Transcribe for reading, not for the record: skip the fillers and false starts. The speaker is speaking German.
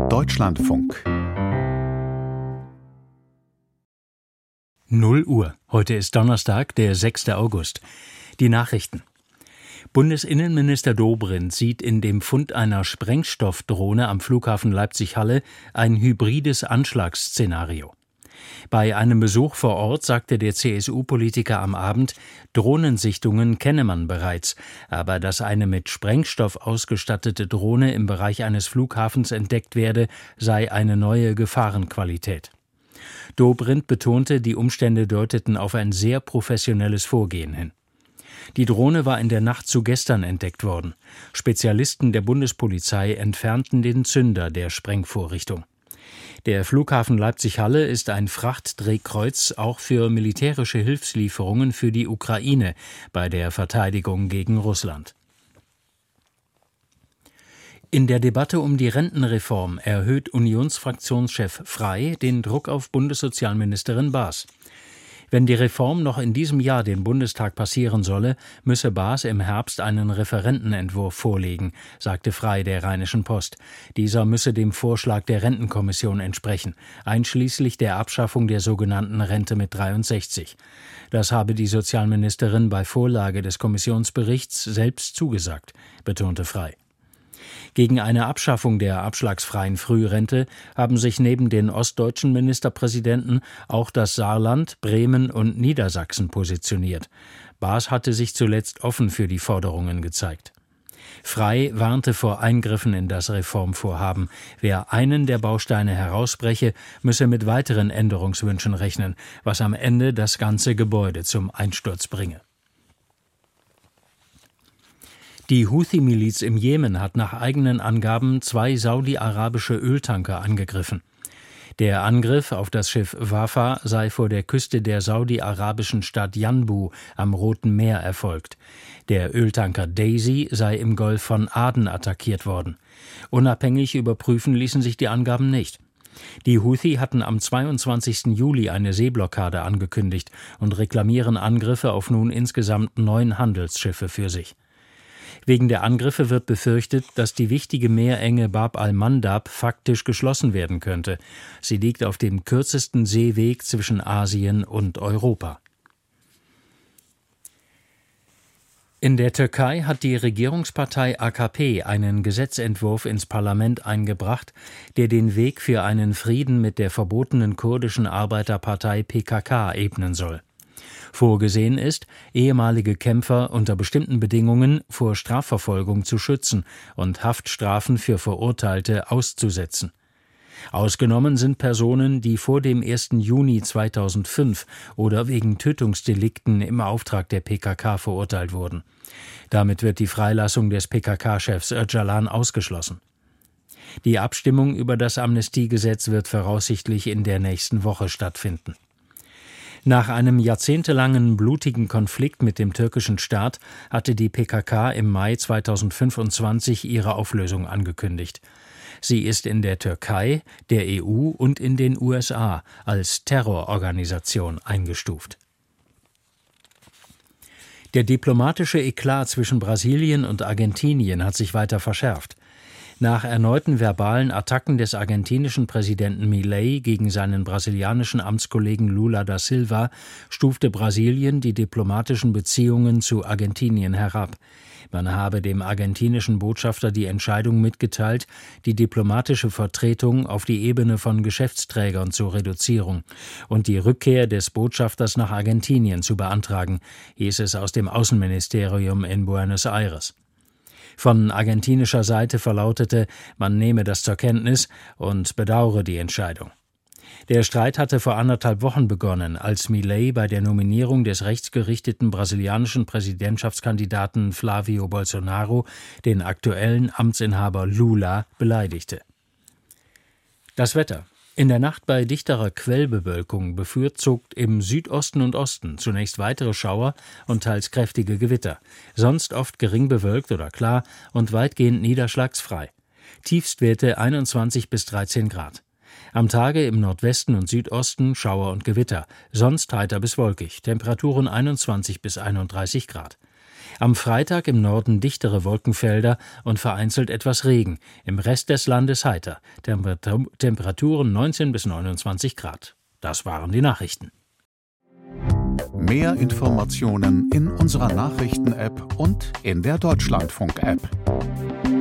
Deutschlandfunk 0 Uhr. Heute ist Donnerstag, der 6. August. Die Nachrichten. Bundesinnenminister Dobrindt sieht in dem Fund einer Sprengstoffdrohne am Flughafen Leipzig-Halle ein hybrides Anschlagsszenario. Bei einem Besuch vor Ort sagte der CSU-Politiker am Abend, Drohnensichtungen kenne man bereits, aber dass eine mit Sprengstoff ausgestattete Drohne im Bereich eines Flughafens entdeckt werde, sei eine neue Gefahrenqualität. Dobrindt betonte, die Umstände deuteten auf ein sehr professionelles Vorgehen hin. Die Drohne war in der Nacht zu gestern entdeckt worden. Spezialisten der Bundespolizei entfernten den Zünder der Sprengvorrichtung. Der Flughafen Leipzig-Halle ist ein Frachtdrehkreuz auch für militärische Hilfslieferungen für die Ukraine bei der Verteidigung gegen Russland. In der Debatte um die Rentenreform erhöht Unionsfraktionschef Frey den Druck auf Bundessozialministerin Baas. Wenn die Reform noch in diesem Jahr den Bundestag passieren solle, müsse Baas im Herbst einen Referentenentwurf vorlegen, sagte Frey der Rheinischen Post. Dieser müsse dem Vorschlag der Rentenkommission entsprechen, einschließlich der Abschaffung der sogenannten Rente mit 63. Das habe die Sozialministerin bei Vorlage des Kommissionsberichts selbst zugesagt, betonte Frey. Gegen eine Abschaffung der abschlagsfreien Frührente haben sich neben den ostdeutschen Ministerpräsidenten auch das Saarland, Bremen und Niedersachsen positioniert. Baas hatte sich zuletzt offen für die Forderungen gezeigt. Frey warnte vor Eingriffen in das Reformvorhaben. Wer einen der Bausteine herausbreche, müsse mit weiteren Änderungswünschen rechnen, was am Ende das ganze Gebäude zum Einsturz bringe. Die Houthi-Miliz im Jemen hat nach eigenen Angaben 2 saudi-arabische Öltanker angegriffen. Der Angriff auf das Schiff Wafa sei vor der Küste der saudi-arabischen Stadt Yanbu am Roten Meer erfolgt. Der Öltanker Daisy sei im Golf von Aden attackiert worden. Unabhängig überprüfen ließen sich die Angaben nicht. Die Houthi hatten am 22. Juli eine Seeblockade angekündigt und reklamieren Angriffe auf nun insgesamt 9 Handelsschiffe für sich. Wegen der Angriffe wird befürchtet, dass die wichtige Meerenge Bab al-Mandab faktisch geschlossen werden könnte. Sie liegt auf dem kürzesten Seeweg zwischen Asien und Europa. In der Türkei hat die Regierungspartei AKP einen Gesetzentwurf ins Parlament eingebracht, der den Weg für einen Frieden mit der verbotenen kurdischen Arbeiterpartei PKK ebnen soll. Vorgesehen ist, ehemalige Kämpfer unter bestimmten Bedingungen vor Strafverfolgung zu schützen und Haftstrafen für Verurteilte auszusetzen. Ausgenommen sind Personen, die vor dem 1. Juni 2005 oder wegen Tötungsdelikten im Auftrag der PKK verurteilt wurden. Damit wird die Freilassung des PKK-Chefs Öcalan ausgeschlossen. Die Abstimmung über das Amnestiegesetz wird voraussichtlich in der nächsten Woche stattfinden. Nach einem jahrzehntelangen blutigen Konflikt mit dem türkischen Staat hatte die PKK im Mai 2025 ihre Auflösung angekündigt. Sie ist in der Türkei, der EU und in den USA als Terrororganisation eingestuft. Der diplomatische Eklat zwischen Brasilien und Argentinien hat sich weiter verschärft. Nach erneuten verbalen Attacken des argentinischen Präsidenten Milei gegen seinen brasilianischen Amtskollegen Lula da Silva stufte Brasilien die diplomatischen Beziehungen zu Argentinien herab. Man habe dem argentinischen Botschafter die Entscheidung mitgeteilt, die diplomatische Vertretung auf die Ebene von Geschäftsträgern zu reduzieren und die Rückkehr des Botschafters nach Argentinien zu beantragen, hieß es aus dem Außenministerium in Buenos Aires. Von argentinischer Seite verlautete, man nehme das zur Kenntnis und bedauere die Entscheidung. Der Streit hatte vor 1,5 Wochen begonnen, als Milei bei der Nominierung des rechtsgerichteten brasilianischen Präsidentschaftskandidaten Flávio Bolsonaro den aktuellen Amtsinhaber Lula beleidigte. Das Wetter. In der Nacht bei dichterer Quellbewölkung bevorzugt im Südosten und Osten zunächst weitere Schauer und teils kräftige Gewitter, sonst oft gering bewölkt oder klar und weitgehend niederschlagsfrei. Tiefstwerte 21 bis 13 Grad. Am Tage im Nordwesten und Südosten Schauer und Gewitter, sonst heiter bis wolkig, Temperaturen 21 bis 31 Grad. Am Freitag im Norden dichtere Wolkenfelder und vereinzelt etwas Regen. Im Rest des Landes heiter. Temperaturen 19 bis 29 Grad. Das waren die Nachrichten. Mehr Informationen in unserer Nachrichten-App und in der Deutschlandfunk-App.